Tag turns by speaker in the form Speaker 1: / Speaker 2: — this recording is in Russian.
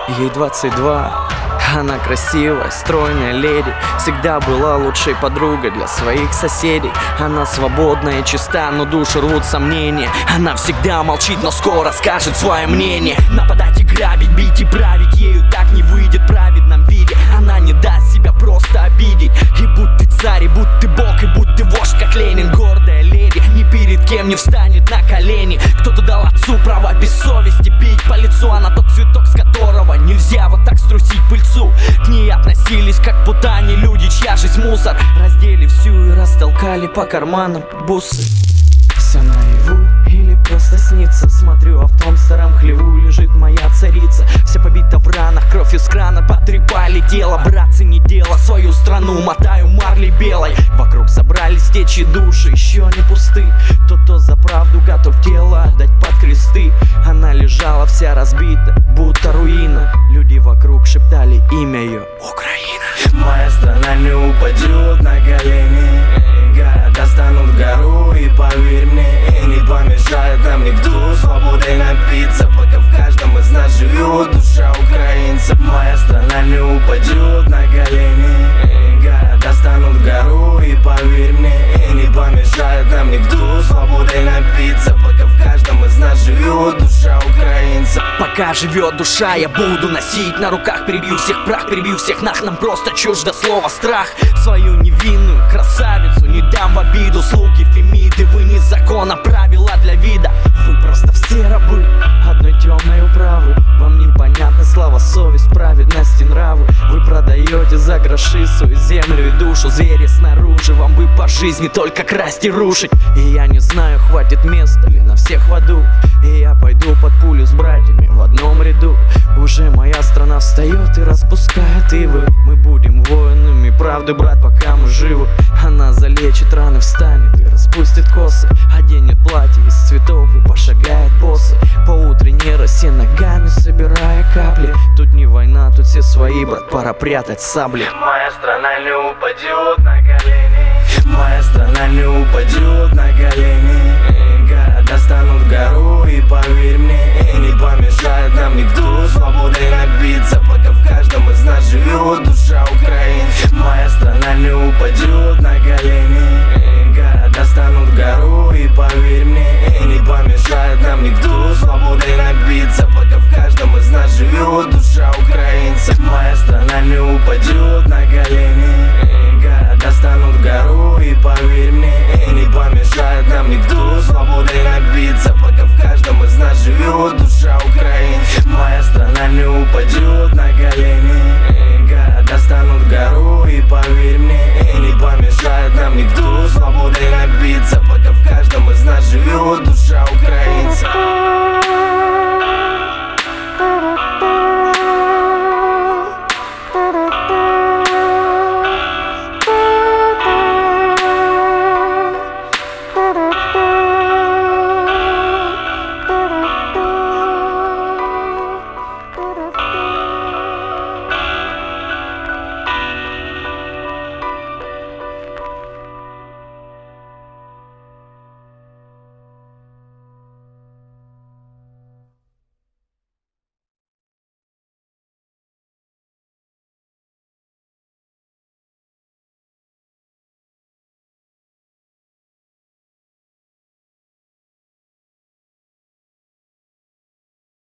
Speaker 1: ей 22. Она красивая, стройная леди, всегда была лучшей подругой для своих соседей. Она свободна и чиста, но душу рвут сомнения. Она всегда молчит, но скоро скажет свое мнение. Нападать и грабить, бить и править, ею так не выйдет в праведном виде. Она не даст себя просто обидеть. И будь ты царь, и будь ты бог, и будь ты вождь, как Ленин. Гордая леди, ни перед кем не встанет на колени. Кто-то дал отцу право без совести бить по лицу. Она тот цветок, с которого нельзя вот так струсить пыльцу. К ней относились как путане люди, чья жизнь мусор. Раздели всю и растолкали по карманам бусы. Все наяву или просто снится? Смотрю, а в том старом хлеву лежит моя царица. Вся побита в ранах, кровь из крана потрепали тело. Братцы, не дело, свою страну мотаю марлей белой. Вокруг собрались течи души, еще не пусты. Кто за правду готов тело отдать под кресты. Она лежала вся разбита, будто руина. Люди вокруг шептали имя ее: Украина.
Speaker 2: Моя страна не упадет на колени. Города станут гору, и поверь мне, не помешает нам никто свободой напиться, пока в каждом из нас живет душа украинца. Моя страна не упадет на колени. Города станут гору, и поверь мне, не помешает нам никто свободой напиться, пока в каждом из нас живет душа украинца.
Speaker 1: Пока живет душа, я буду носить на руках. Перебью всех прах, перебью всех нах. Нам просто чуждо слово страх. Свою невинную красавицу не дам в обиду. Слуги Фемиды, вы не закон, а правила для вида. Вы просто все рабы одной темной управы. Вам непонятна слава, совесть, праведность и нравы. Вы продаете за гроши свою землю и душу. Звери снаружи, вам бы по жизни только красть и рушить. И я не знаю, хватит места ли на всех в аду. И я пойду под пулю с братьями в одном ряду. Уже моя страна встает и распускает ивы. Мы будем воинами правды, брат, пока мы живы. Она залечит раны, встанет и распустит косы. Оденет платье из цветов и пошагает боссы по утренней росе, ногами собирая капли. Тут не война, тут все свои, брат, пора прятать сабли.
Speaker 2: Моя страна не упадет на колени. Моя страна не упадет на колени. Города станут гору, и поверь мне, не помешает нам никто свободой напиться, пока в каждом из нас живет душа украинца. Моя страна не упадет на колени. Города станут гору, и поверь мне, не помешает нам никто свободой напиться, пока в каждом из нас живет душа украинца. Моя страна не упадет на колени.